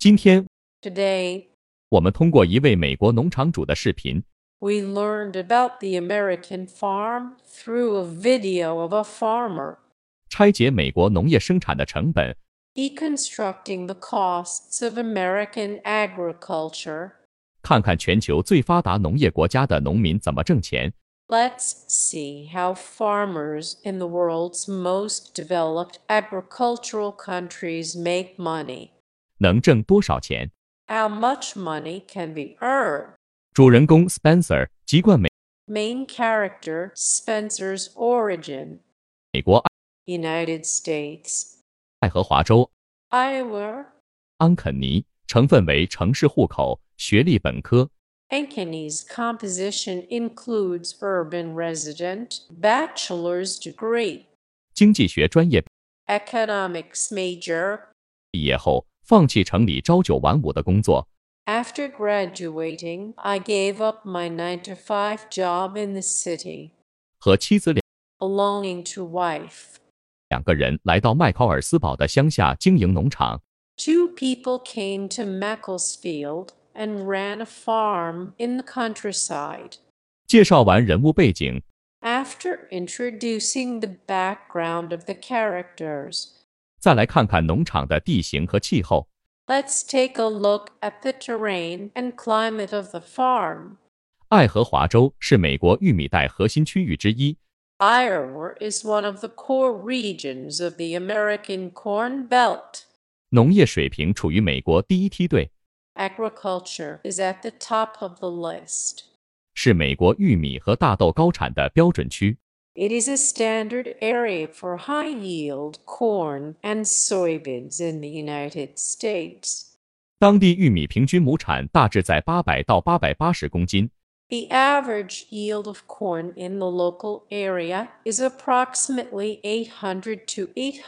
今天 Today, 我们通过一位美国农场主的视频， we learned about the American farm through a video of a farmer 拆解美国农业生产的成本， deconstructing the costs of American agriculture. 看看全球最发达农业国家的农民怎么挣钱。 Let's see how farmers in the world's most developed agricultural countries make money. 能挣多少钱？ How much money can be earned? 主人公 Spencer 籍贯 Main character Spencer's origin. 美国 United States. 爱荷华州 Iowa. 安肯尼，成分为城市户口，学历本科， Ankeny composition includes urban resident, bachelor's degree, 经济学专业， economics major. 毕业后放弃城里朝九晚五的工作， After graduating, I gave up my 9-to-5 job in the city, 和妻子 belonging to wife. 两个人来到麦考尔斯堡的乡下经营农场。 Two people came to Macclesfield and ran a farm in the countryside. 介绍完人物背景， After introducing the background of the characters, 再来看看农场的地形和气候。 let's take a look at the terrain and climate of the farm. 爱荷华州是美国玉米带核心区域之一， Iowa is one of the core regions of the American Corn Belt. 农业水平处于美国第一梯队， Agriculture is at the top of the list. 是美国玉米和大豆高产的标准区。 It is a standard area for high-yield corn and soybeans in the United States. 当地玉米平均亩产大致在800到880公斤， The average yield of corn in the local area is approximately 800 to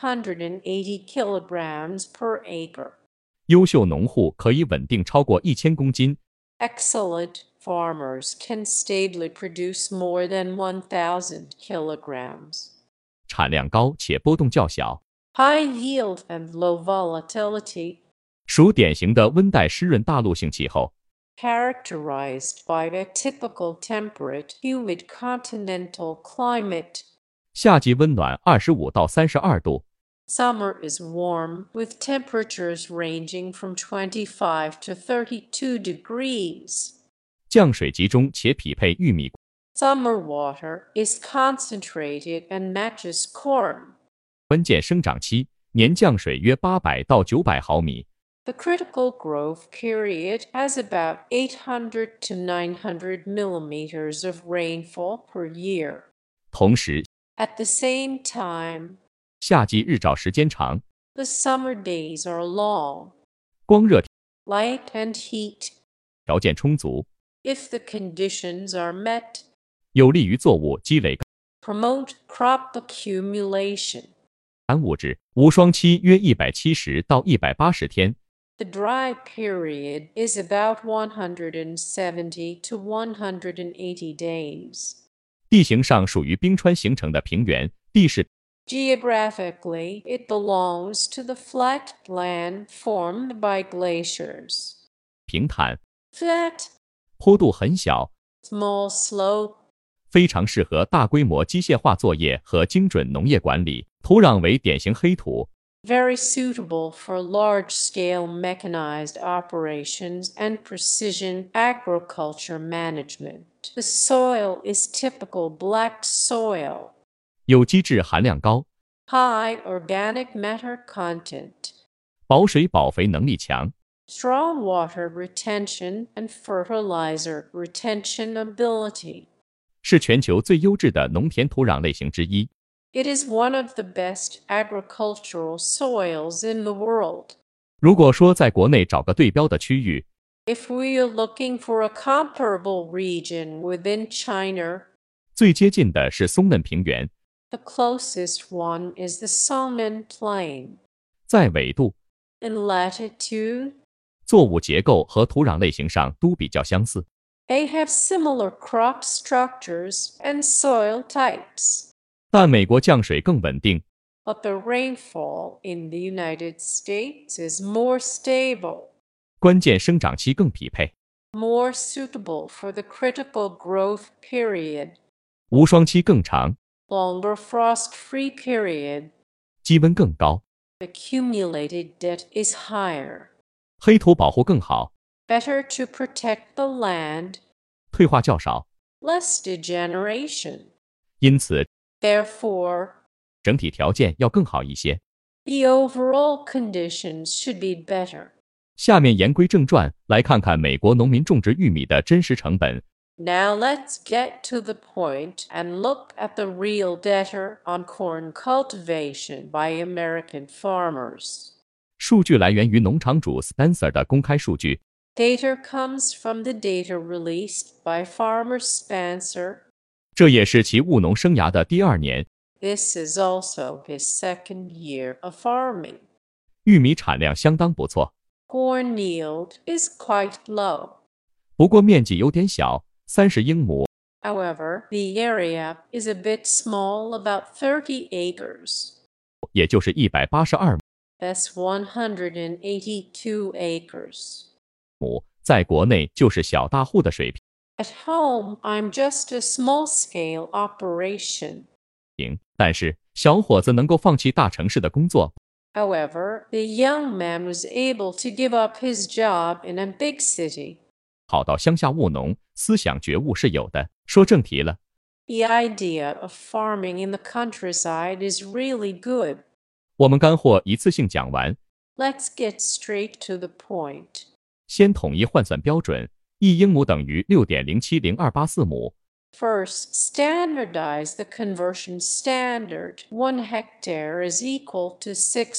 880 kilograms per acre. 优秀农户可以稳定超过1000公斤， Excellent farmers can stably produce more than 1,000 kilograms. 产量高且波动较小， High yield and low volatility, 属典型的温带湿润大陆性气候。 characterized by a typical temperate, humid continental climate. 夏季温暖25到32度， Summer is warm, with temperatures ranging from 25 to 32 degrees. 降水集中且匹配玉米。 Summer water is concentrated and matches corn. 关键生长期年降水约800到900毫米， The critical growth period has about 800 to 900 millimeters of rainfall per year. 同时 At the same time, 夏季日照时间长， the summer days are long, 光热 light and heat. 条件充足， If the conditions are met, 有利于作物积累 promote crop accumulation. 干物质。无霜期约170到180天， The dry period is about 170 to 180 days. 地形上属于冰川形成的平原，地势 Geographically, it belongs to the flat land formed by glaciers. 平坦， Flat, 坡度很小， small slope, 非常适合大规模机械化作业和精准农业管理。土壤为典型黑土， very suitable for large-scale mechanized operations and precision agriculture management. The soil is typical black soil. 有机质含量高， High organic matter content. 保水保肥能力强， Strong water retention and fertilizer retention ability. 是全球最优质的农田土壤类型之一。 It is one of the best agricultural soils in the world. 如果说在国内找个对标的区域， If we are looking for a comparable region within China, 最接近的是松嫩平原， the closest one is the Salmon Plain. 在纬度、 In latitude, 作物结构和土壤类型上都比较相似， they have similar crop structures and soil types. 但美国降水更稳定， But the rainfall in the United States is more stable. 关键生长期更匹配， more suitable for the critical growth period, 无霜期更长， longer frost-free period, 积温更高， accumulated debt is higher, 黑土保护更好， better to protect the land, 退化较少， less degeneration. 因此 Therefore, 整体条件要更好一些。 the overall conditions should be better. 下面言归正传，来看看美国农民种植玉米的真实成本。 Now let's get to the point and look at the real data on corn cultivation by American farmers. 数据来源于农场主 Spencer 的公开数据， Data comes from the data released by Farmer Spencer. 这也是其务农生涯的第2年。 This is also his second year of farming. 玉米产量相当不错， Corn yield is quite low. 不过面积有点小，30英亩， However, the area is a bit small, about 30 acres. 也就是182 That's 182 acres. 亩，在国内就是小大户的水 At home, I'm just a small-scale operation. 平。但是小伙子能够放弃大城市的工作， However, the young man was able to give up his job in a big city. 跑到乡下务农，思想觉悟是有的。说正题了， The idea of farming in the countryside is really good. 我们干货一次性讲完， Let's get straight to the point. 先统一换算标准，1英亩等于 6.070284亩。 First, standardize the conversion standard. 1 hectare is equal to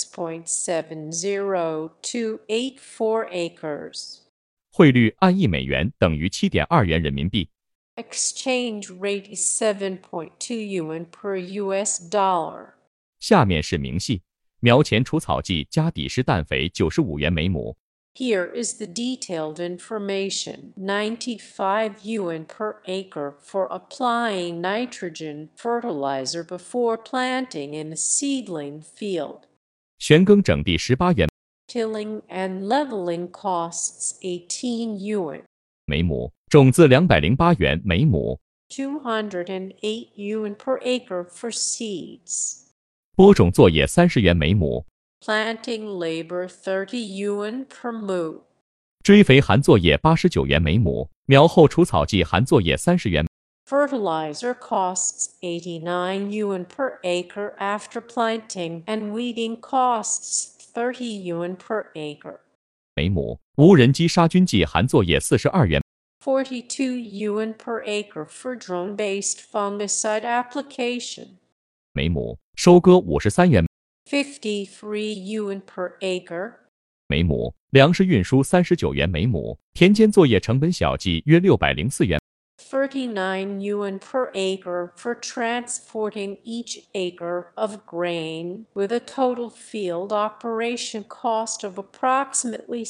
6.70284 acres. 汇率按1美元等于 7.2 元人民币。 Exchange rate is 7.2 yuan per US dollar. 下面是明细，苗前除草剂加底施氮肥95元每亩， Here is the detailed information. 95 yuan per acre for applying nitrogen fertilizer before planting in a seedling field. 旋耕整地18元 Tilling and leveling costs 18 yuan. 每亩，种子208元每亩， 208 yuan per acre for seeds. 播种作业30元每亩， Planting labor 30 yuan per mu. 追肥含作业89元每亩，苗后除草剂含作业30元， Fertilizer costs 89 yuan per acre after planting, and weeding costs 30 yuan per acre. 每亩，无人机杀菌剂含作业42元， 42 yuan per acre for drone-based fungicide application. 每亩，收割53元 53 yuan per acre. 每亩，粮食运输39元每亩，田间作业成本小计约604元， 39 yuan per acre for transporting each acre of grain, with a total field operation cost of approximately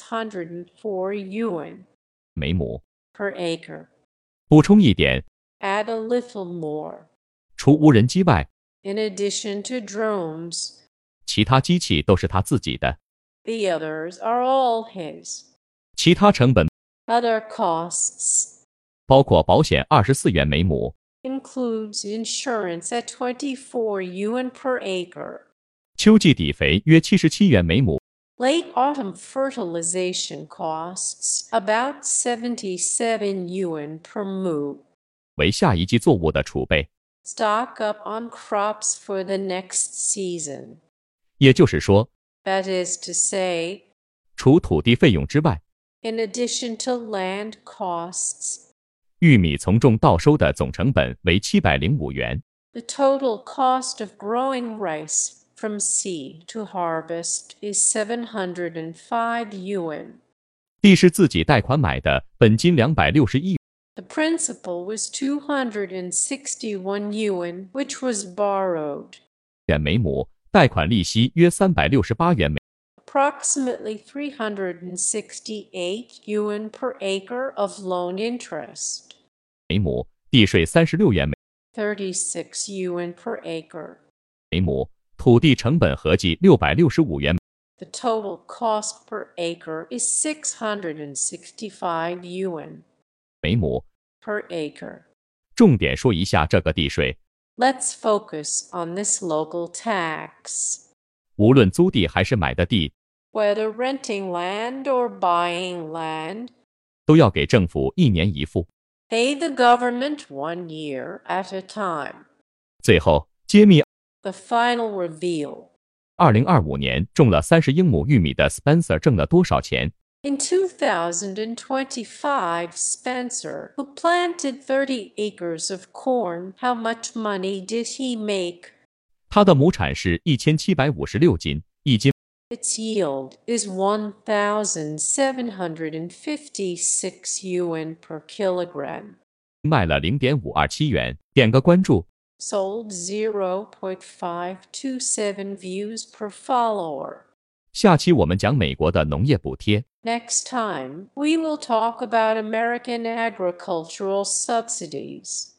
604 yuan 每亩。 per acre. 补充一点， Add a little more. 除无人机外， In addition to drones, 其他机器都是他自己的。 the others are all his. 其他成本 Other costs 包括保险24元每亩， includes insurance at 24 yuan per acre. 秋季底肥约77元每亩， Late autumn fertilization costs about 77 yuan per mu. 为下一季作物的储备。 Stock up on crops for the next season. 也就是说， That is to say, 除土地费用之外， in addition to land costs, 玉米从种到收的总成本为705元， the total cost of growing rice from seed to harvest is 705 yuan. 地是自己贷款买的，本金261元， The principal was 261 yuan, which was borrowed. 每亩，贷款利息约368元每， Approximately 368 yuan per acre of loan interest. 每亩，地税36元每， 36 yuan per acre. 每亩，土地成本合计665元。 The total cost per acre is 665 yuan 每亩。 per acre. 重点说一下这个地税， Let's focus on this local tax. 无论租地还是买的地， Whether renting land or buying land, 都要给政府1年一付。 pay the government 1 year at a time. 最后揭秘 The final reveal. 2025年种了30英亩玉米的 Spencer 挣了多少钱？ In 2025, Spencer, who planted 30 acres of corn, how much money did he make? 他的亩产是1756斤，1斤 Its yield is 1,756 yuan per kilogram. 卖了0.527元。点个关注， Sold 0.527 views per follower. 下期我们讲美国的农业补贴。 Next time, we will talk about American agricultural subsidies.